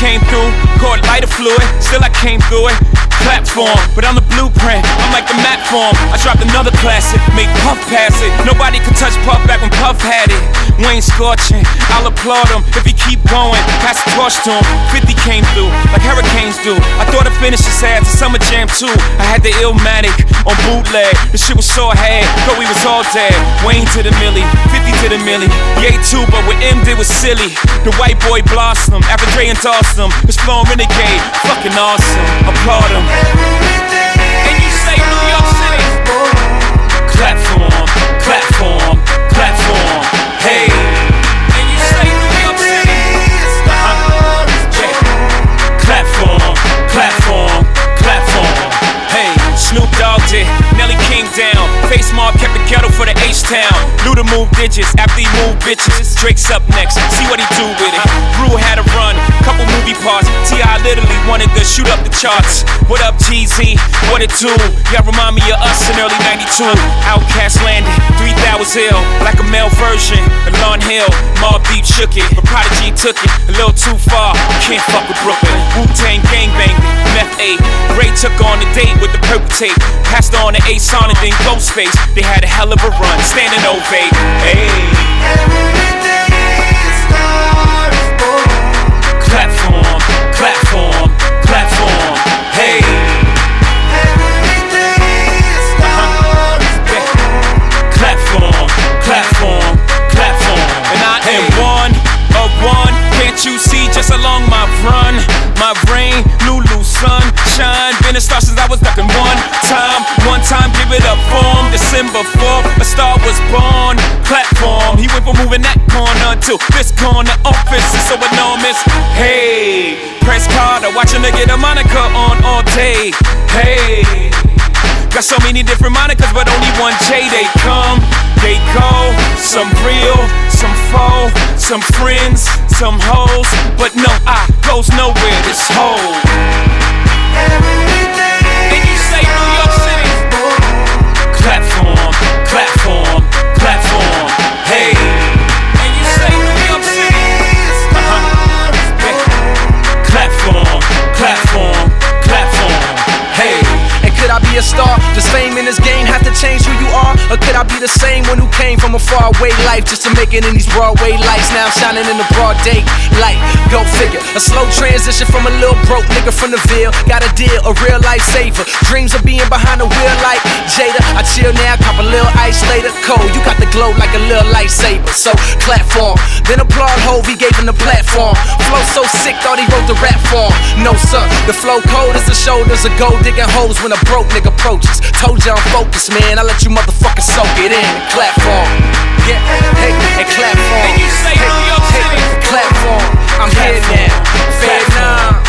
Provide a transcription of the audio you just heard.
came through, caught lighter fluid, still I came through it. Platform, but I'm the blueprint, I'm like the map form. I dropped another classic, make Puff pass it. Nobody could touch Puff back when Puff had it. Wayne scorching, I'll applaud him if he keep going. Pass the torch to him, 50 came through, like hurricanes do. I thought I'd finish this ass a summer jam too. I had the Illmatic on bootleg, the shit was so hard, thought we was all dead. Wayne to the milli, 50 to the milli. Yay too, but what M did was silly. The white boy blossomed, after Dre endorsed him. His flow renegade, fucking awesome, applaud him. And you say New York City, clap for him, clap for him, clap for him. Hey, and you say New York City, clap for him, clap for him, clap for him. Hey, Snoop Dogg did, Nelly came down. Face Mob kept the kettle for the H-Town. Luda moved digits after he moved bitches. Drake's up next, see what he do with it. Rue had a run, couple movie parts. T.I. literally wanted to shoot up the charts. What up, GZ? What it do? Y'all remind me of us in early 92. Outkast landed, 3,000 was ill. Like a male version of Lauryn Hill. Mobb Deep shook it, but Prodigy took it a little too far. Can't fuck with Brooklyn. Wu-Tang gangbanged it, Meth 8. Ray took on the date with the purple tape. Passed on the Ace on and then Ghostface. They had a hell of a run, standing ovate. Hey, every day stars born. Clap for 'em, clap for 'em, clap for 'em. Hey, every day stars born. Clap for 'em, clap for 'em, clap for 'em. And I am one of one. Can't you see just along my run? My brain, Lulu, sunshine. Been a star since I was ducking one time, give it up for him. December 4th, a star was born. Platform, he went from moving that corner to this corner. Office is so enormous. Hey, press Carter, watching her get a moniker on all day. Hey, got so many different monikers, but only one J. They come, they go. Some real, some faux, some friends, some hoes. But no, I goes nowhere, this whole. Every day. And you say New York City, clap for 'em, clap for 'em, clap for 'em. Hey, and you say New York City, clap for 'em, clap for 'em, clap for 'em. Hey. And could I be a star? Does fame in this game have to change who you are? Or could I be the same one who came from a faraway life just to make it in these Broadway lights? Now I'm shining in the broad day light. Go figure. A slow transition from a little broke nigga from the Ville. Got a deal, a real life saver. Dreams of being behind the wheel like Jada. I chill now, cop a little ice later. Cold, you got the glow like a little lightsaber. So clap for him. Then applaud Hov, he gave him the platform. Flow so sick, thought he wrote the rap for him. No sir, the flow cold as the shoulders of gold digging holes when a broke nigga approaches. Told you I'm focused, man. I let you motherfuckers soak it in and clap for him. Yeah, hey, and clap for him. And you say New York City, clap for him. I'm here now. Vietnam.